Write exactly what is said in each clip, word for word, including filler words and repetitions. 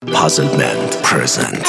Puzzlement present.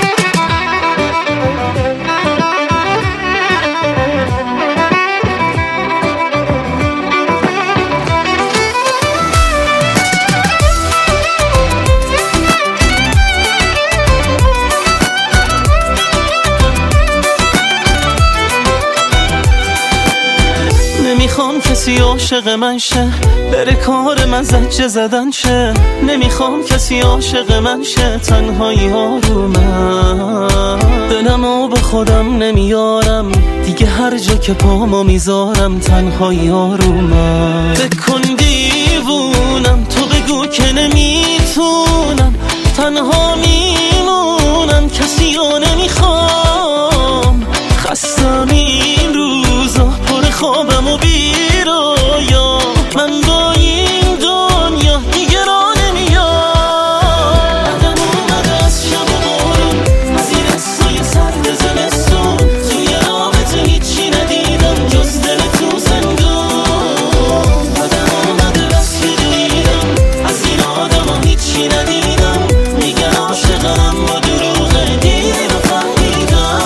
نمیخوام کسی عاشق من شه، بره کار من زجه زدن شه. نمیخوام کسی عاشق من شه، تنهایی ها رو من. دلمو به خودم نمیارم دیگه، هر جا که پامو میذارم تنهایی ها رو من. بکن دیوونم، تو بگو که نمیتونم، تنها میمونم، کسی ها نمیخوام. خستم این روزا، پر خوابم و بیرویا، من با این دنیا دیگه را نمیام. بعدم اومده از شب و بارون، از این حسای سرد زمستون، توی رابطه هیچی ندیدم جز دل تو زندون. بعدم اومده بس که دویدم، از این آدم ها هیچی ندیدم، میگن عاشقم با دروغه، دیر رو فهمیدم.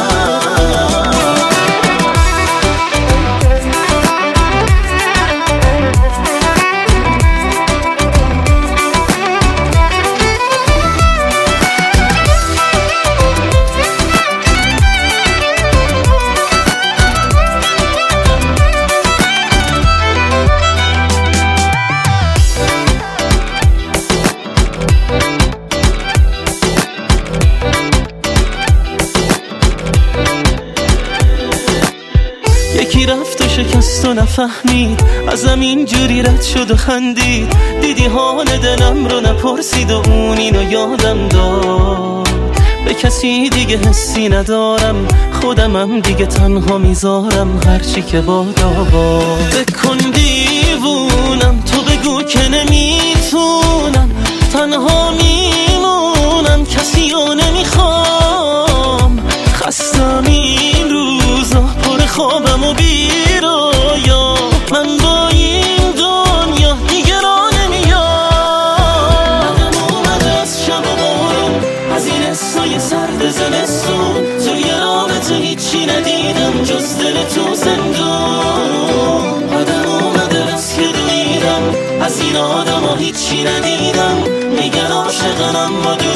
یکی رفت و شکست و نفهمید، ازم اینجوری رد شد و خندید. دیدی حال دلم رو نپرسید و اون اینو یادم داد. به کسی دیگه حسی ندارم، خودمم دیگه تنها میذارم، هرچی که بادا باد. بکن دیوونم، تو بگو که نمیتونم، تنها میمونم، کسی رو نمیخوام. خستم این روزا، پر خوابم و بیرویا، من با این دنیا دیگه را نمیام. بعدم اومده از شب و بارون، از این حسای سرد زمستون، توی رابطه هیچی ندیدم جز دل تو زندون. بعدم اومده بس که دویدم، از این آدم ها هیچی ندیدم، میگن عاشقم با